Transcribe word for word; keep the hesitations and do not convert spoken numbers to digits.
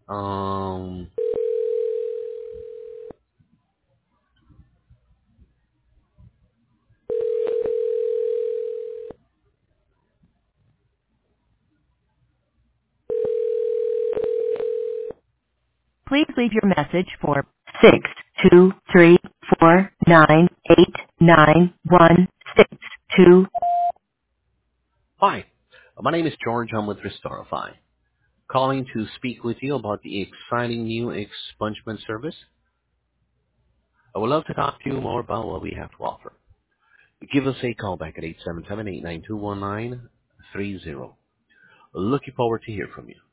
Um, Please leave your message for six two three four nine eight nine one six two. Hi, my name is George. I'm with Restorify. Calling to speak with you about the exciting new expungement service. I would love to talk to you more about what we have to offer. Give us a call back at eight seven seven, eight nine two, one nine three zero. Looking forward to hear from you.